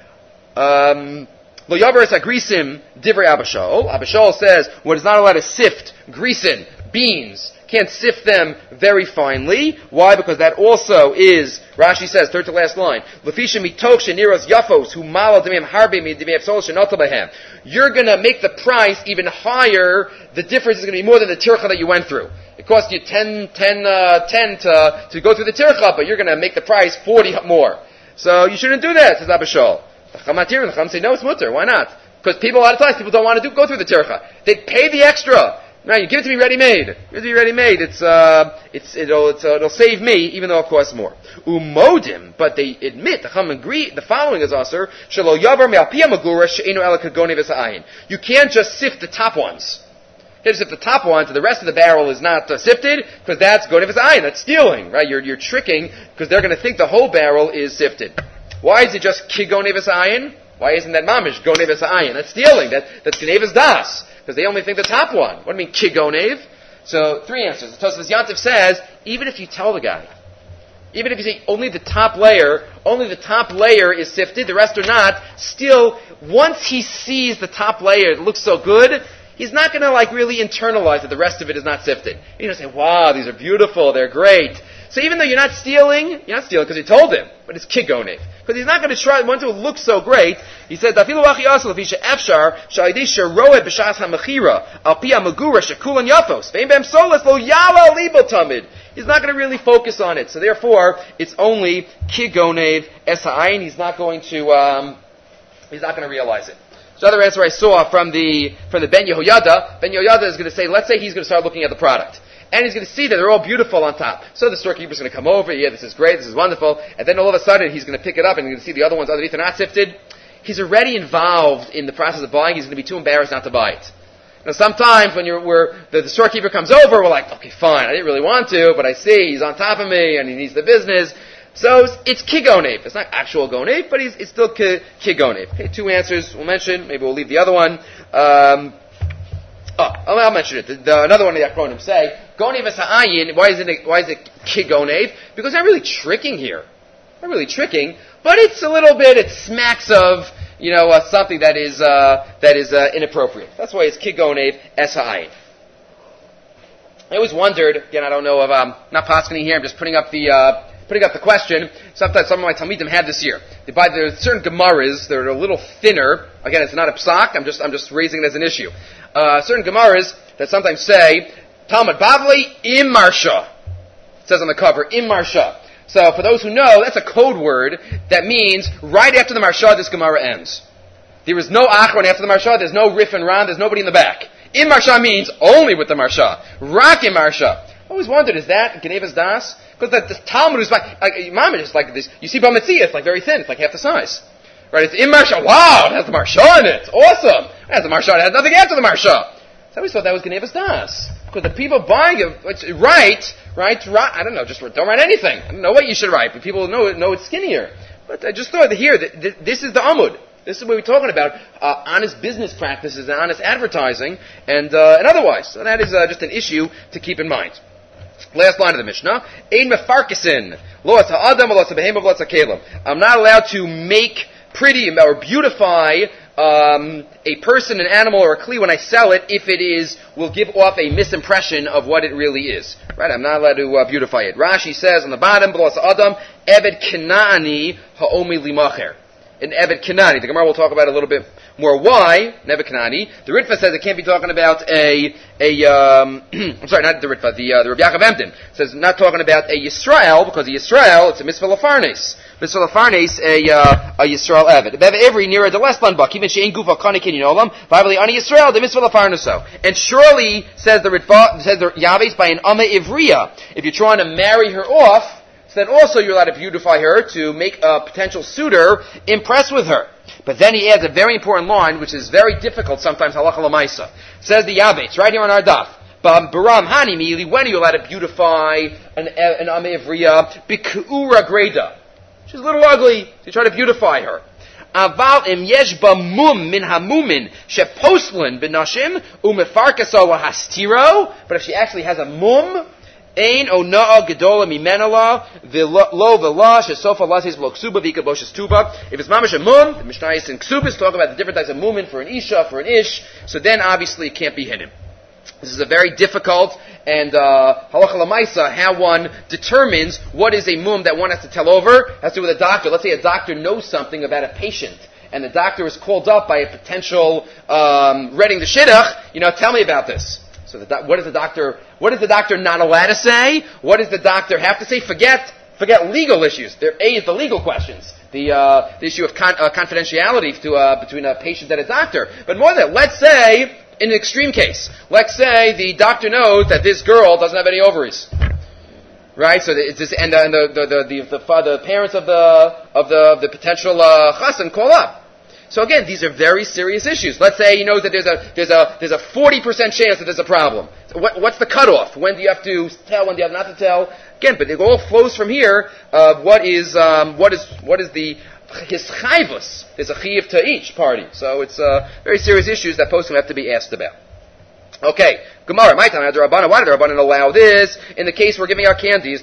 Um, Lo yaveres agrisim divrei Abishol. Abishol says one is not allowed to sift grisin, beans, can't sift them very finely. Why? Because that also is, Rashi says, third to last line, Lefisha mitoch sheniros yafos hu mala demim harbe midemei apsol shenota behem. You're going to make the price even higher. The difference is going to be more than the tircha that you went through. It cost you ten, ten, uh, ten to, to go through the tircha, but you're going to make the price forty more. So you shouldn't do that, says Abishol. The Chamatir, the Cham say, no, it's mutter. Why not? Because people, a lot of times, people don't want to do, go through the tircha. They pay the extra. Now, you give it to me ready-made. Give it to me ready-made. It's, uh, it's, it'll, it's, uh, it'll save me, even though it costs more. Umodim, but they admit, the Chum agree, the following is also, Shelo yavar me'alpiyah magura she'enu ela kagone v'sa'ayin. You can't just sift the top ones. You can't just sift the top ones, and the rest of the barrel is not uh, sifted, because that's gone v'sa'ayin. That's stealing, right? You're, you're tricking, because they're going to think the whole barrel is sifted. Why is it just kigone v'sa'ayin? Why isn't that mamish gone v'sa'ayin? That's stealing. That, that's gneivas das. Because they only think the top one. What do you mean, kigonev? So, three answers. The Tosfos Yantif says, even if you tell the guy, even if you say only the top layer, only the top layer is sifted, the rest are not, still, once he sees the top layer, it looks so good, he's not going to like really internalize that the rest of it is not sifted. He's going to say, wow, these are beautiful, they're great. So even though you're not stealing, you're not stealing because you told him, but it's kigonev. Because he's not going to try, want to look so greet. He said, Dafilu wachi asal fisha efshar sha'idei sheroeh b'shas hamachira al pi hamagura shekulan yafos ve'im b'em solas lo yala libo tamid. He's not going to really focus on it. So therefore, it's only kigonev es ha'ayin. He's not going to, um, he's not going to realize it. So the other answer I saw from the from the Ben Yehoyada, Ben Yehoyada is going to say, let's say he's going to start looking at the product. and he's going to see that they're all beautiful on top. So the storekeeper's going to come over, yeah, this is great, this is wonderful, and then all of a sudden he's going to pick it up and he's going to see the other ones underneath are not sifted. He's already involved in the process of buying, he's going to be too embarrassed not to buy it. Now sometimes when you're, we're, the, the storekeeper comes over, we're like, okay, fine, I didn't really want to, but I see he's on top of me and he needs the business. So it's kigonev. It's not actual gonev, but he's, it's still ki, kigonev. Okay, two answers we'll mention. Maybe we'll leave the other one. Um, oh, I'll, I'll mention it. The, the, another one of the acronyms say, gonev es ha'ayin, why is it, why is it kigonev? Because they're not really tricking here. Not really tricking, but it's a little bit, it smacks of, you know, uh, something that is, uh, that is, uh, inappropriate. That's why it's kigonev es ha'ayin. I always wondered, again, I don't know if, um, not paskening here, I'm just putting up the, uh, Putting up the question, sometimes some of my Talmidim have this here. They buy, there are certain Gemaras, they're a little thinner. Again, it's not a psak, I'm just, I'm just raising it as an issue. Uh, certain Gemaras that sometimes say, Talmud Bavli, im marsha. It says on the cover, im marsha. So, for those who know, that's a code word that means, right after the marsha, this Gemara ends. There is no achron after the marsha, there's no riff and ron, there's nobody in the back. Im marsha means only with the marsha. Rak im marsha. I always wondered, is that Genevas Das? Because the, the Talmud is like, like Imam is like this. You see Bamitzia, it's like very thin. It's like half the size. Right? It's in Marsha. Wow, it has the Marsha in it. Awesome. It has the Marsha. It has nothing after the Marsha. So I always thought that was Genevas Das. Because the people buying it, it's write, right, write, I don't know, just don't write anything. I don't know what you should write, but people know, know it's skinnier. But I just thought that here, that this is the Amud. This is what we're talking about, uh, honest business practices and honest advertising and, uh, and otherwise. So that is uh, just an issue to keep in mind. Last line of the Mishnah. Ein mefarkesin. Lo atza adam, lo atza behema, lo atza kelim. I'm not allowed to make pretty or beautify um, a person, an animal, or a kli when I sell it if it is will give off a misimpression of what it really is. Right? I'm not allowed to uh, beautify it. Rashi says on the bottom, lo atza adam, eved kenani ha'omi limacher. In Evet Kanani. The Gemara will talk about it a little bit more. Why? Evet Kanani. The Ritva says it can't be talking about a, a, um, I'm sorry, not the Ritva, the, uh, the Rabbi Yaakov Emden says not talking about a Yisrael, because a Yisrael, it's a Mitzvah Lafarnes. Mitzvah Lafarnes, a, uh, a Yisrael Evet. Bev every near the less Lanbak, even Shein Gufa Kanikin Yinolam, Bibli Ani Yisrael, the Mitzvah Lafarneso. And surely, says the Ritva, says the Yavis, by an Amma Ivriya, if you're trying to marry her off, then also you're allowed to beautify her to make a potential suitor impress with her. But then he adds a very important line, which is very difficult sometimes, halacha l'maisa. Says the Yavetz, right here on our daf. Baram hani mili, when are you allowed to beautify an, an Ameh Ivriya? Bik'ura greda. She's a little ugly, so you try to beautify her. Aval im yesh ba mum min hamumin sheposlin benashim umefarkaso lahastiro. But if she actually has a mum, Ein ona'a gedola mimenala lo v'la shesofa lasis lo ksuba v'ika boshes tuba. If it's mamash a mum, the Mishnah is in ksubas talk about the different types of mumin for an isha, for an ish. So then obviously it can't be hidden. This is a very difficult and uh, halacha l'maisa how one determines what is a mum that one has to tell over. It has to do with a doctor. Let's say a doctor knows something about a patient, and the doctor is called up by a potential um, reading the shidduch. You know, tell me about this. So the do- what is the doctor? What is the doctor not allowed to say? What does the doctor have to say? Forget, forget legal issues. There, A is the legal questions, the uh, the issue of con- uh, confidentiality to, uh, between a patient and a doctor. But more than that, let's say in an extreme case, let's say the doctor knows that this girl doesn't have any ovaries, right? So it's this, and, uh, and the the the the, the, the parents of the of the of the potential uh, chassan call up. So again, these are very serious issues. Let's say he knows that there's a there's a there's a forty percent chance that there's a problem. So what, what's the cutoff? When do you have to tell? When do you have not to tell? Again, but it all flows from here. Uh, what is um, what is what is the his chayvus? There's a chiyuv to each party. So it's uh, very serious issues that poskim have to be asked about. Okay, Gemara, my time, why did the Rabbanan allow this? In the case we're giving out candies,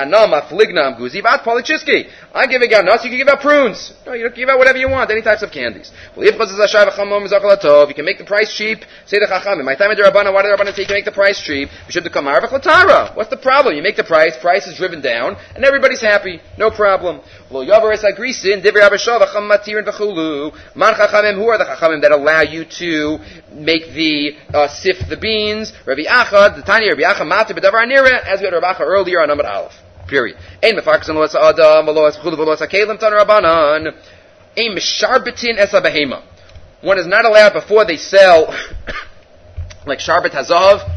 I'm giving out nuts, you can give out prunes. No, you can give out whatever you want, any types of candies. Well, if you can make the price cheap, say the Chachamim, my time, why did the Rabbanan say you can make the price cheap? We should become Marvach. What's the problem? You make the price, price is driven down, and everybody's happy, no problem. Well, Yavar Esagrisin, Divri Abishah, Vacham Matir and Vachulu. Man Chachamim, who are the Chachamim that allow you to make the, uh, sift the beans? Rabbi Achad, the tiny Rabbi Achad, Matir, B'davar Anira, as we had Rabbi Achad earlier on Amud Aleph. Period. Ein Mefarkas and Lo Esa Adam, Lo Esa Chulu, Lo Esa Kelim, Tan Rabbanan. Ein Mesharbetin Esa Behema. One is not allowed before they sell, like Sharbet Hazav,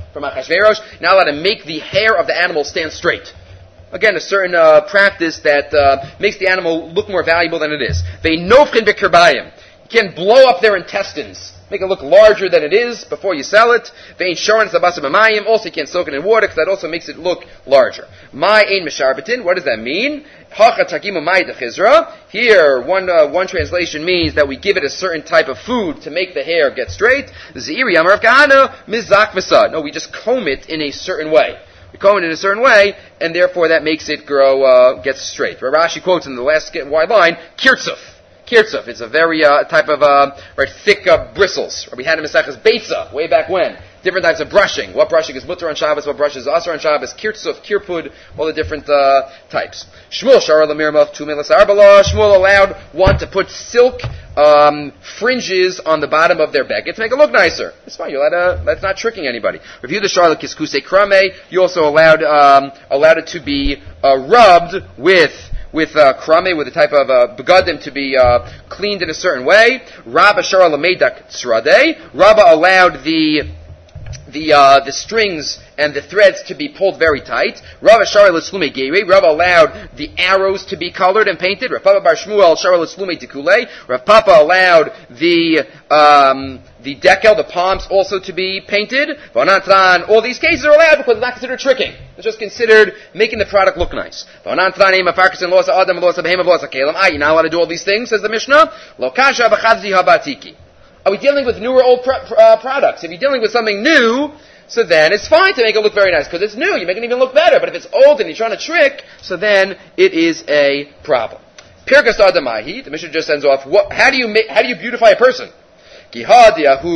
from Achashverosh. You're not allowed to make the hair of the animal stand straight. Again, a certain uh, practice that uh, makes the animal look more valuable than it is. They nofkin b'kirbayim. You can blow up their intestines, make it look larger than it is before you sell it. Vein sharon sabasa b'mayim. Also, you can't soak it in water because that also makes it look larger. My ein misharbatin. What does that mean? Hacha takimu mai dechizra. Here, one uh, one translation means that we give it a certain type of food to make the hair get straight. Ziri amar of kahana mizak v'sa. No, we just comb it in a certain way. We comb it in a certain way, and therefore that makes it grow, uh, get straight. Rashi quotes in the last wide line, kirtzuf. Kirtzuf. It's a very uh, type of uh, right thick uh, bristles. We had in Maseches Beitza way back when. Different types of brushing. What brushing is mutter on Shabbos? What brushing is asur on Shabbos? Kirtzuf, kirpud, all the different uh, types. Shmuel shara lamirmav tu milas arbala. Shmuel allowed one to put silk um, fringes on the bottom of their beged to make it look nicer. It's fine. You're allowed to, that's not tricking anybody. Review the shara kiskuse krame. You also allowed um, allowed it to be uh, rubbed with. with uh, krame, with a type of uh, begadim to be uh, cleaned in a certain way. Rabba shara lameidak tzradeh. Rabba allowed the the uh, the strings and the threads to be pulled very tight. Rabba shara l'slume geiri. Rabba allowed the arrows to be colored and painted. Rav Papa bar Shmuel shara l'slume tikule. Rav Papa allowed the um, the decal, the palms, also to be painted. V'onantran, all these cases are allowed because it's not considered tricking. It's just considered making the product look nice. V'onantran ema farkasin losa adam losa behema losa kelam. Ah, you're not allowed to do all these things, says the Mishnah. Lo kasha b'chadzi habatiki. Are we dealing with newer old pro- uh, products? If you're dealing with something new, so then it's fine to make it look very nice because it's new. You make it even look better. But if it's old and you're trying to trick, so then it is a problem. Pirkas adamahi. The Mishnah just sends off. What, how do you make? How do you beautify a person? There was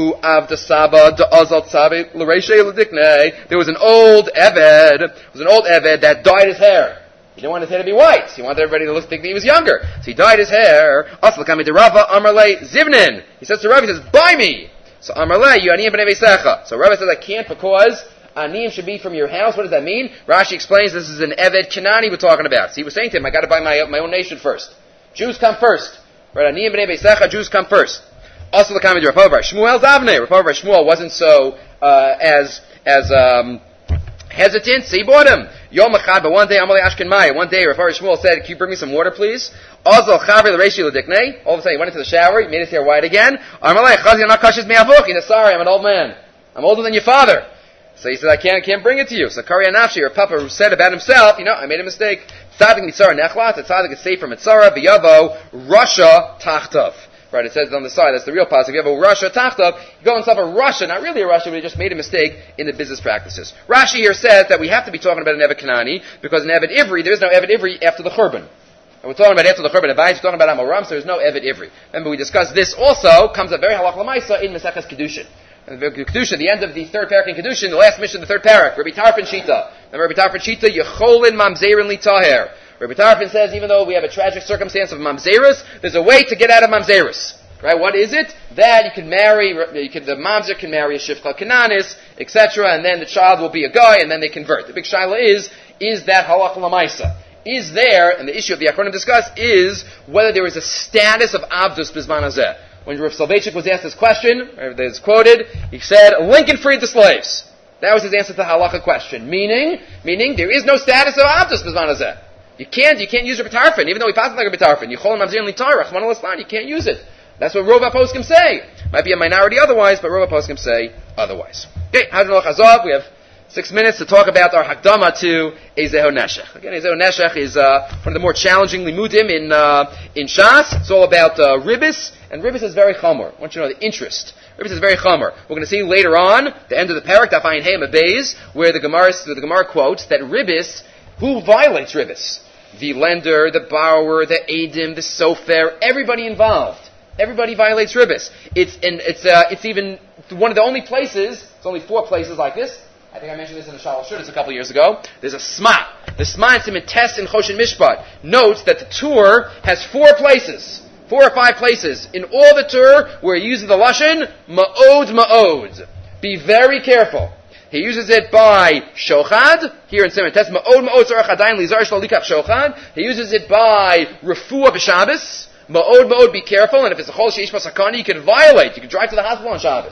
an old Eved, there was an old Eved that dyed his hair. He didn't want his hair to be white. He wanted everybody to look, think that he was younger. So he dyed his hair. Zivnin. He says to Rav, he says, buy me. So Amarle, you aniyim b'nei veisecha. So Rav says, I can't because aniyim should be from your house. What does that mean? Rashi explains this is an Eved Kanani we're talking about. So he was saying to him, I got to buy my, my own nation first. Jews come first. Right? Aniyim b'nei veisecha, Jews come first. Also, the comment of Rav Papa bar Shmuel Zavne. Rav Papa bar Shmuel wasn't so uh, as as um, hesitant, so he bought him. Yom Echad, but one day, Amalei Ashken Maya. One day, Rav Papa bar Shmuel said, "Can you bring me some water, please?" Also, Chaver l'Reishi l'Diknei. All of a sudden, he went into the shower. He made his hair white again. Amalei Chazi Anakashis me'avuk. He said, "Sorry, I'm an old man. I'm older than your father." So he said, "I can't, can't bring it to you." So Kari Anafshi, Rav Papa, said about himself, "You know, I made a mistake." Tzadik mitzara nechlat. A tzadik is safe from mitzara. V'yavo Russia tachtav. Right, it says on the side, that's the real positive. If you have a Russia tachtav, you go and stop a Russia, not really a Russia, but he just made a mistake in the business practices. Rashi here says that we have to be talking about an Evet Kanani, because in Evet Ivri, there is no Evet Ivri after the Churban. And we're talking about after the Churban Abayis, we're talking about Amoram, so there's no Evet Ivri. Remember, we discussed this also, comes up very halach l'maisa in Maseches Kedushin. And the Kedushin, the end of the third parak in Kedushin, the last mission of the third parak, Rabbi Tarfon Shita. Remember Rabbi Tarfon Shita, Yecholin Mamzerin Li Taher. Rabbi Tarfon says, even though we have a tragic circumstance of Mamzerus, there's a way to get out of Mamzerus. Right? What is it? That you can marry, you can, the mamzer can marry a shifcha kananis, et cetera, and then the child will be a guy, and then they convert. The big shaila is, is that halach l'maisa? Is there, and the issue of the Achronim discuss is whether there is a status of abdus bizman hazeh. When Rav Soloveitchik was asked this question, that is quoted, he said, Lincoln freed the slaves. That was his answer to the halacha question. Meaning, meaning there is no status of abdus bizman hazeh. You can't, you can't use Rabbi Tarfon, even though he passes like Rabbi Tarfon. You call him mamzer and litar, Rachman al-Islam, you can't use it. That's what Rova Poskim say. Might be a minority otherwise, but Rova Poskim say otherwise. Okay, Hadron Chazav, we have six minutes to talk about our Hakdama to Ezeho Neshech. Again, Ezeho Neshech is uh, one of the more challenging limudim in uh, in Shas. It's all about uh, Ribbis, and Ribbis is very chomer. I want you to know the interest. Ribbis is very chomer. We're going to see later on, the end of the parak, Daf Ayin Hey Abayz, where the Gemara, the Gemara quotes that Ribbis, who violates Ribbis? The lender, the borrower, the Adim, the Sofer, everybody involved. Everybody violates Ribbis. It's and it's uh, it's even one of the only places. It's only four places like this. I think I mentioned this in the Shalom Shudas a couple of years ago. There's a Sma. The Sma in Siman Tes in Choshen Mishpat notes that the Tur has four places, four or five places in all the Tur where he uses the lashon ma'od ma'od. Be very careful. He uses it by shochad here in Siman Tes ma'od ma'od tzarech adayin lizar shlo likach shochad. He uses it by refuah b'Shabbos. Ma'od, ma'od, be careful, and if it's a chol sheish pasakani, you can violate. You can drive to the hospital on Shabbos.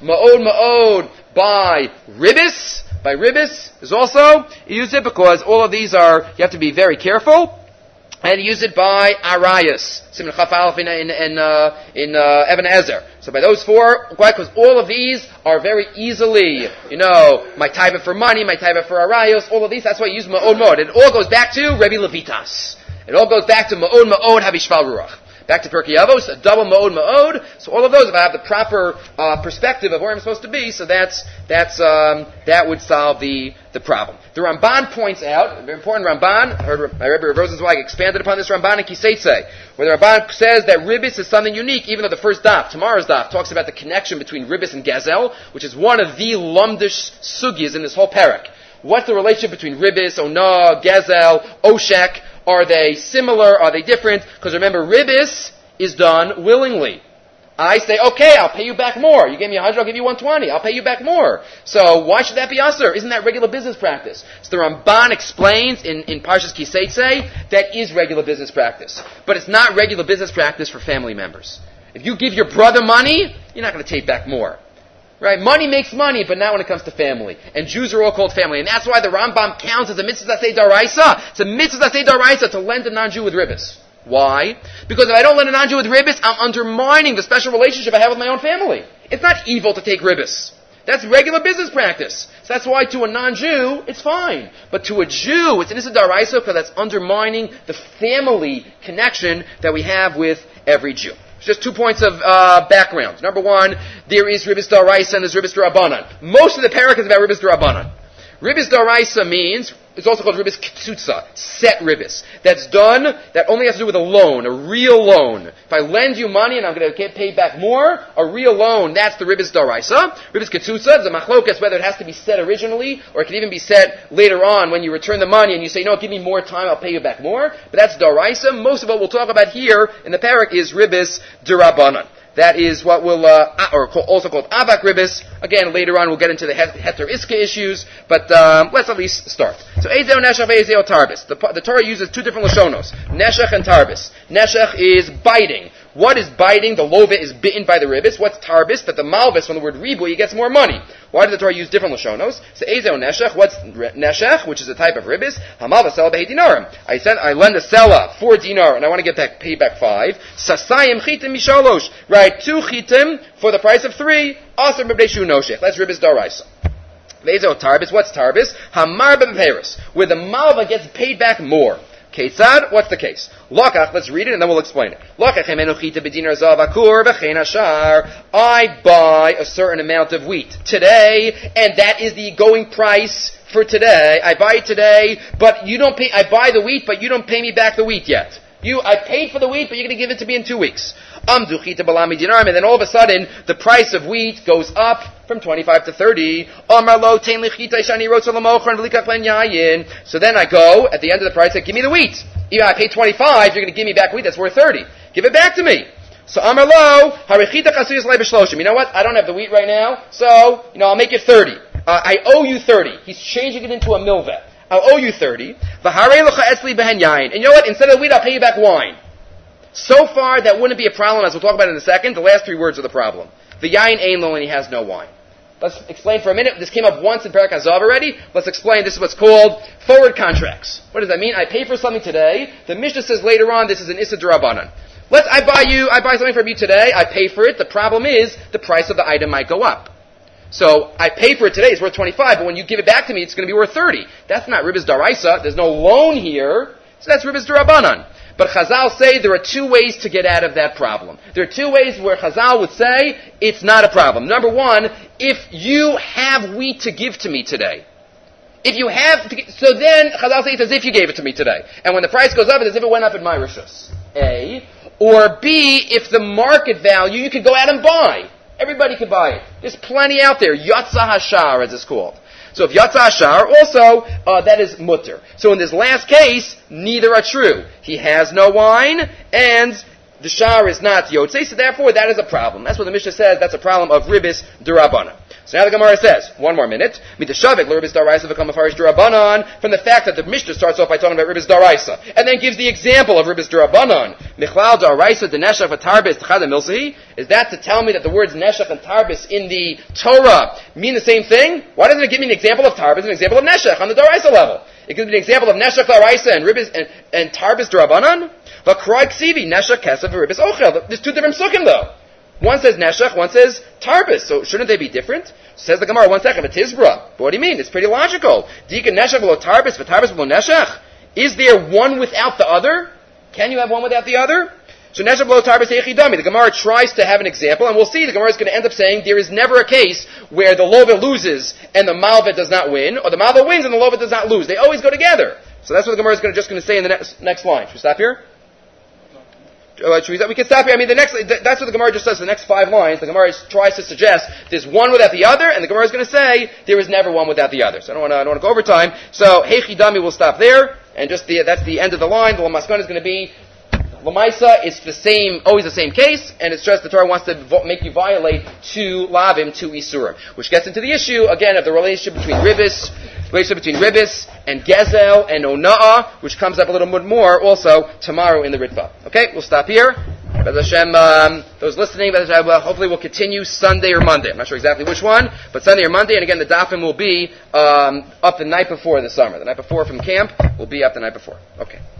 Ma'od ma'od by ribis. By ribis is also, you use it because all of these are, you have to be very careful. And use it by arayas. Simon Chaf Aleph in, in, in, uh, in uh, Eben Ezer. So by those four, why? Because all of these are very easily, you know, my taiva for money, my taiva for arayos, all of these, that's why you use ma'od ma'od. It all goes back to Rebbe Levitas. It all goes back to ma'od ma'od habishval ruach. Back to Pirkei Avos, a double ma'od ma'od. So all of those, if I have the proper uh, perspective of where I'm supposed to be, so that's that's um, that would solve the the problem. The Ramban points out, a very important Ramban. I heard my Rebbe Rosenzweig expanded upon this Ramban in Kiseitze, where the Ramban says that ribis is something unique, even though the first daf, tomorrow's daf, talks about the connection between ribis and gazel, which is one of the lumdish sugyas in this whole parak. What's the relationship between ribis, onah, gazel, oshek? Are they similar? Are they different? Because remember, ribis is done willingly. I say, okay, I'll pay you back more. You gave me one hundred, I'll give you one hundred twenty. I'll pay you back more. So why should that be usher? Isn't that regular business practice? So the Ramban explains in, in Parshas Kiseitze that is regular business practice. But it's not regular business practice for family members. If you give your brother money, you're not going to take back more. Right? Money makes money, but not when it comes to family. And Jews are all called family. And that's why the Rambam counts as a mitzvah aseh daraisa. It's a mitzvah aseh daraisa to lend a non-Jew with ribis. Why? Because if I don't lend a non-Jew with ribis, I'm undermining the special relationship I have with my own family. It's not evil to take ribis. That's regular business practice. So that's why to a non-Jew, it's fine. But to a Jew, it's an issa daraisa because that's undermining the family connection that we have with every Jew. Just two points of uh, background. Number one, there is ribis daraisa and there's ribis darabanan. Most of the parak is about ribis darabanan. Ribis daraisa means, it's also called ribis ktsutsa, set ribis. That's done, that only has to do with a loan, a real loan. If I lend you money and I'm going to get paid back more, a real loan, that's the ribis daraisa. Ribis ktsutsa is a machlokas, whether it has to be set originally, or it can even be set later on when you return the money and you say, no, give me more time, I'll pay you back more. But that's daraisa. Most of what we'll talk about here in the parak is ribis darabanan. That is what we'll, uh, or also called abak ribis. Again, later on we'll get into the heter iska issues, but um, let's at least start. So, ezeo neshech ve'ezeo tarbis. The, the Torah uses two different lashonos, neshech and tarbis. Neshech is biting. What is biting? The lova is bitten by the ribis. What's tarbis? That the malvis, from the word ribu, he gets more money. Why did the Torah use different lashonos? So, ezeo neshech. What's neshech? Which is a type of ribis. Hamalva sela behi dinarim. I send, I lend a sela four dinar, and I want to get back, pay back five. Sasayim chitim mishalosh. Right, two chitim for the price of three. Aser b'bnei noshech. That's ribis daraisa. Ve'ezeo tarbis. What's tarbis? Hamar b'peris. Where the malva gets paid back more. Ketzad, what's the case? Lakach, let's read it and then we'll explain it. Lakach emenu chita b'dinar zav akur v'chein hashar. I buy a certain amount of wheat today, and that is the going price for today. I buy it today, but you don't pay, I buy the wheat, but you don't pay me back the wheat yet. You, I paid for the wheat, but you're going to give it to me in two weeks. Amdu chita balami dinarim, and then all of a sudden, the price of wheat goes up from twenty-five to thirty. Amar lo tein li chita shani rotza lamochran v'likach len yayin. So then I go, at the end of the price, I give me the wheat. Even I paid twenty-five, you're going to give me back wheat that's worth thirty. Give it back to me. So Amar lo, harichita chasuyas le b'shloshim. You know what? I don't have the wheat right now, so, you know, I'll make it thirty. Uh, I owe you thirty. He's changing it into a milveh. I'll owe you thirty. And you know what? Instead of wheat, I'll pay you back wine. So far, that wouldn't be a problem, as we'll talk about in a second. The last three words are the problem. The yain ein lo, and he has no wine. Let's explain for a minute. This came up once in Perek Hazav already. Let's explain. This is what's called forward contracts. What does that mean? I pay for something today. The Mishnah says later on, this is an issa d'Rabbanan. Let's, I buy you, I buy something from you today. I pay for it. The problem is, the price of the item might go up. So, I pay for it today, it's worth twenty-five, but when you give it back to me, it's going to be worth thirty. That's not ribis daraisa, there's no loan here, so that's ribis d'Rabbanan. But Chazal say there are two ways to get out of that problem. There are two ways where Chazal would say it's not a problem. Number one, if you have wheat to give to me today, if you have, to, so then Chazal say it's as if you gave it to me today. And when the price goes up, it's as if it went up in my rishus. A. Or B, if the market value, you could go out and buy. Everybody can buy it. There's plenty out there. Yatza hashar, as it's called. So if yatza hashar, also, uh, that is mutter. So in this last case, neither are true. He has no wine, and the shar is not yotze, so therefore that is a problem. That's what the Mishnah says, that's a problem of ribis d'Rabbanan. So now the Gemara says, one more minute, Mitashavik l'Ribbis Daraisa v'kam Mefarish D'Rabbanan, from the fact that the Mishnah starts off by talking about Ribbis Daraisa, and then gives the example of Ribbis D'Rabbanan. Michlal Daraisa d'Neshach v'Tarbis t'chad milsahi. Is that to tell me that the words Neshach and Tarbis in the Torah mean the same thing? Why doesn't it give me an example of Tarbis and an example of Neshach on the Daraisa level? It gives me an example of Neshach Daraisa and Ribbis and, and Tarbis D'Rabbanan. V'Kroi Ksivi Neshach Kesef v'Ribbis Ochel. There's two different psukim though. One says Neshach, one says Tarbis. So shouldn't they be different? Says the Gemara, one second, it's Tizbra. But what do you mean? It's pretty logical. Dika Neshach below Tarbis, but Tarbis below Neshach. Is there one without the other? Can you have one without the other? So Neshach below Tarbis Echidami. The Gemara tries to have an example, and we'll see the Gemara is going to end up saying there is never a case where the Lova loses and the Malva does not win, or the Malva wins and the Lova does not lose. They always go together. So that's what the Gemara is going to, just going to say in the next, next line. Should we stop here? Uh, we, we can stop here. I mean, the next, that's what the Gemara just says. The next five lines, the Gemara is, tries to suggest there's one without the other, and the Gemara is going to say there is never one without the other. So I don't want to, I don't want to go over time. So Heichidami will stop there, and just the, that's the end of the line. The Lamaskon is going to be Lamaisa. It's the same, always the same case, and it's just the Torah wants to vo- make you violate two lavim, two isurim, which gets into the issue again of the relationship between ribis, relationship between ribis and gezel and ona'ah, which comes up a little bit more also tomorrow in the Ritva. Okay, we'll stop here. B'ez Hashem, um, those listening, B'ez Hashem, well, hopefully we'll continue Sunday or Monday. I'm not sure exactly which one, but Sunday or Monday. And again, the dafim will be um, up the night before the summer. The night before from camp will be up the night before. Okay.